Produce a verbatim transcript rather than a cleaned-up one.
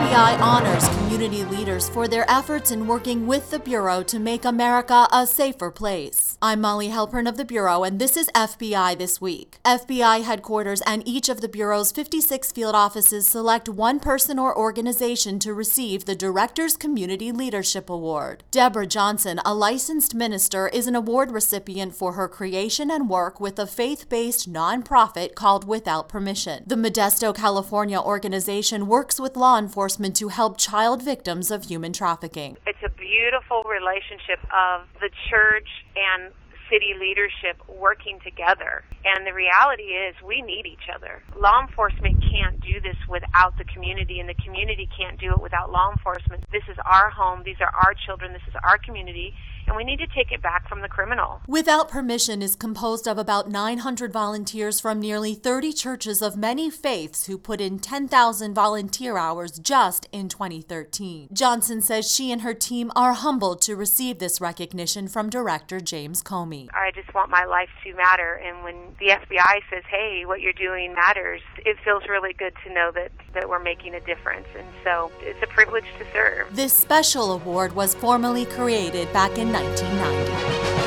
I honors community leaders for their efforts in working with the Bureau to make America a safer place. I'm Molly Halpern of the Bureau, and this is F B I This Week. F B I headquarters and each of the Bureau's fifty-six field offices select one person or organization to receive the Director's Community Leadership Award. Deborah Johnson, a licensed minister, is an award recipient for her creation and work with a faith-based nonprofit called Without Permission. The Modesto, California organization works with law enforcement to help child victims of human trafficking. It's a beautiful relationship of the church and city leadership working together. And the reality is we need each other. Law enforcement can't do this without the community, and the community can't do it without law enforcement. This is our home. These are our children. This is our community. And we need to take it back from the criminal. Without Permission is composed of about nine hundred volunteers from nearly thirty churches of many faiths who put in ten thousand volunteer hours just in twenty thirteen. Johnson says she and her team are humbled to receive this recognition from Director James Comey. I just want my life to matter, and when the F B I says, hey, what you're doing matters, it feels really good to know that, that we're making a difference, and so it's a privilege to serve. This special award was formally created back in nineteen ninety.